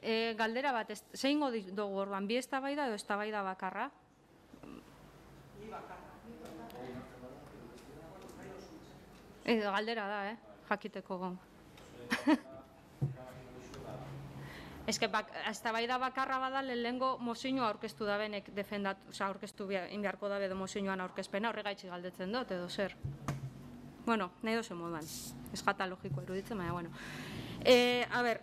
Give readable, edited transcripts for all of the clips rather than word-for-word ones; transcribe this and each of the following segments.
galdera bat, zein dugu orduan, bi eztabaida edo eztabaida bakarra? Galdera da, jakiteko gon. Ez que eztabaida bakarra bada lehenengo mozioa aurkeztu da benek defendatu, oza, aurkeztu inbiarko dabe edo mozioan aurkezpena, horregaitxik galdetzen dut, edo zer. Bueno, nahi dozen moduan, ez jata logiko eruditzen, baina, bueno. A ber,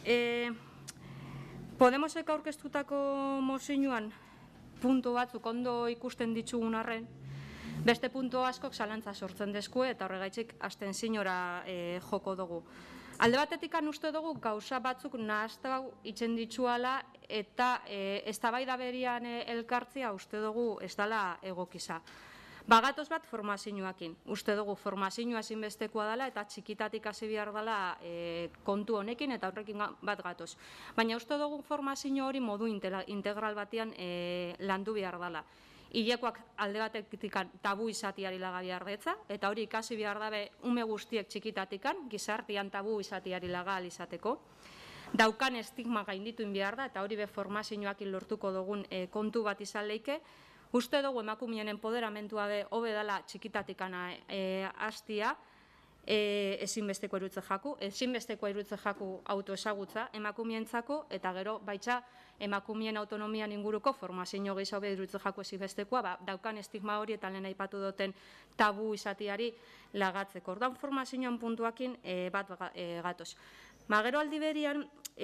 Podemosek aurkeztutako mozioan puntu batzuk ondo ikusten ditugun arren, beste puntu askok zalantza sortzen dezkue eta horregaitxik abstenziora joko dugu. Alde batetik uste dugu gauza batzuk nahaztau itzen dituala eta eztabaida berian elkartzea uste dugu ez dela egokiza. Bagatoz bat formazioakin. Uste dugu formazioa ezinbestekoa dela eta txikitatik hasi behar dela kontu honekin eta horrekin bat gatoz. Baina uste dugu formazio hori modu integral batean landu behar dela. Hilekoak alde batetik tabu izatiari laga behar detza, eta hori ikasi behar dabe ume guztiek txikitatikan, gizartian tabu izatiari laga izateko. Daukan estigma gainditu behar da, eta hori be formazioakin lortuko dugun kontu bat izan leike. Uste dugu emakumeen empoderamentua be hobe dela txikitatikana hastia, ezinbesteko erutze jaku, ezinbesteko erutze jaku autoesagutza emakumeentzako, eta gero baitza emakumeen autonomian inguruko formazio gehiago be erutze jaku ezinbestekoa, daukan estigma hori eta lehen aipatu duten tabu izatiari lagatzeko. Orduan formazioan puntuakin bat gatoz. Gero aldi berian,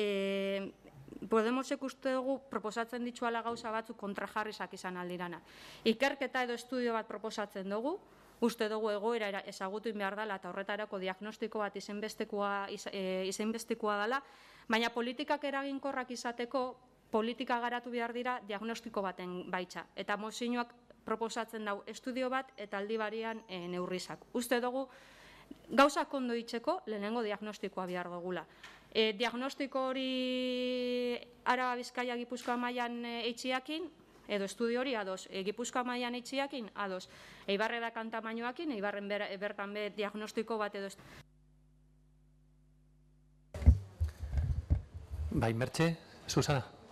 Podemosek uste dugu proposatzen dituala gauza batzuk kontrajarrizak izan aldirana. Ikerketa edo estudio bat proposatzen dugu, uste dugu egoera ezagutu behar dela eta horretarako diagnostiko bat izenbestekoa dela, baina politikak eraginkorrak izateko politika garatu behar dira diagnostiko baten baitza. Eta mozioak proposatzen dau estudio bat eta aldi barian neurrizak. Uste dugu gauzak ondo itzeko lehenengo diagnostikoa behar dugula. Diagnostiko hori Araba, Bizkaia, Gipuzkoa mailan eitxiakin, edo estudio hori ados, Gipuzkoa mailan eitxiakin, ados. Eibarre da kantamainoakin, Eibarren bertan be diagnostiko bat edo... Bai, Mertxe, Susana.